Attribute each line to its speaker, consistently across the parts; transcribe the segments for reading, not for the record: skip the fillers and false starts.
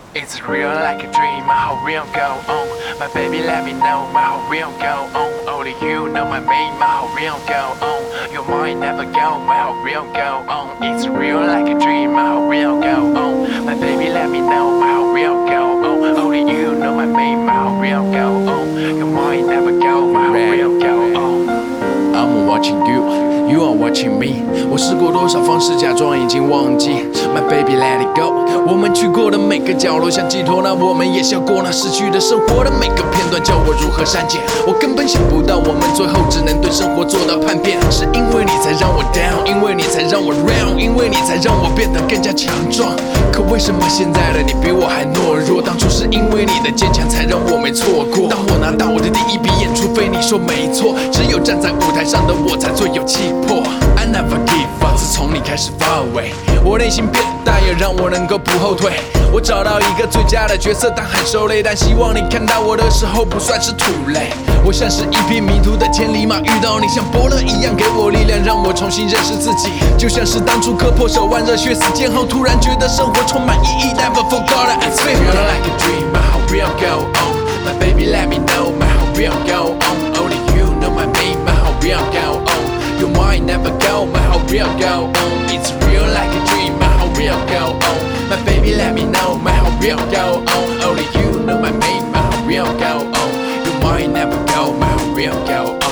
Speaker 1: It's real like a dream, my whole real go on. My baby let me know, my whole real go on. Only you know my main, my whole real go on. Your mind never go, my whole real go on. It's real like a dream, my whole real go on. My baby let me know, my whole real go on. Only you know my main, my whole real go on. Your mind never go, my whole real go on.
Speaker 2: I'm watching you, you are watching me。我试过多少方式假装已经忘记 ，My baby let it go。我们去过的每个角落像寄托，那我们也笑过那逝去的生活的每个片段，叫我如何删减？我根本想不到，我们最后只能对生活做到叛变。是因为你才让我 down， 因为你才让我 round， 因为你才让我变得更加强壮。可为什么现在的你比我还懦弱？当初是因为你的坚强，才让我没错过。当我拿到我的第一笔演出费，你说没错，只有站在舞台上的我才最有气魄。I never give up， 自从你开始发尾，我内心变大，也让我能够不后退。我找到一个最佳的角色，但很受累，但希望你看到我的时候不算是土雷。我像是一匹迷途的千里马，遇到你像伯乐一样给我力量，让我重新认识自己。就像是当初割破手腕，热血死肩后，突然觉得生活充满意义。Never forgot I feel like a dream, my whole real go on. My baby let me know, my whole real go on. Only you know my main, my whole real go on. Your mind never go, my whole real go on. It's real like a dream, my whole real go on. My baby let me know, my whole real go on. Only you know my main, my whole real go on. Your mind never go, my whole real go on.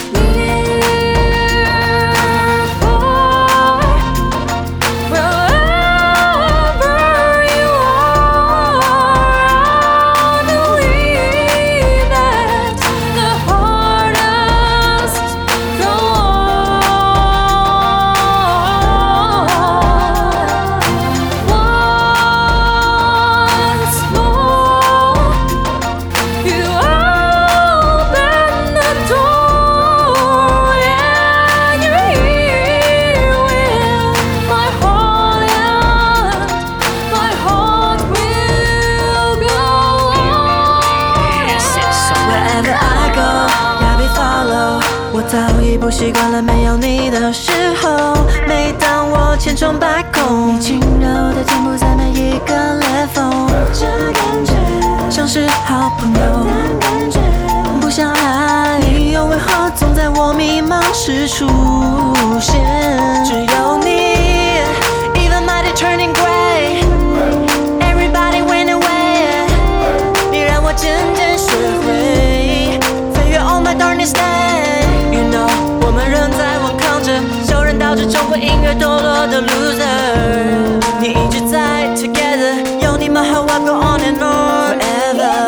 Speaker 3: Follow， 我早已不习惯了没有你的时候。每当我千疮百孔，你轻柔的填补在每一个裂缝。这感觉像是好朋友，但感觉不像爱。理由为何总在我迷茫时出现？只有你 ，Even my day turning gray，Everybody went away， 你让我渐渐学会。On my darkest day， You know， 我们仍在顽抗着，受人导致重回音乐堕落的 loser。你一直在 together， 有你们和我 go on and on forever。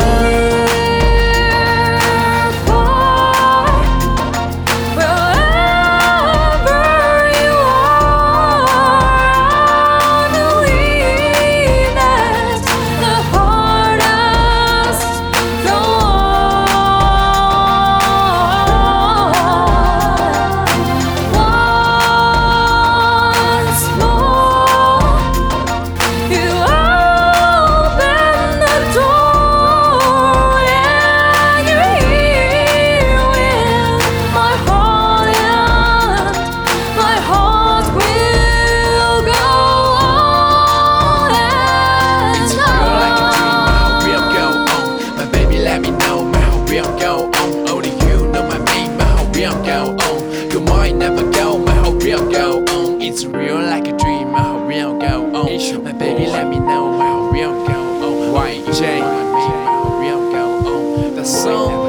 Speaker 2: Your mind never go, my whole real go on. It's real like a dream, my whole real go on. My baby let me know, my whole real go on. YJ, my whole real go on. The song.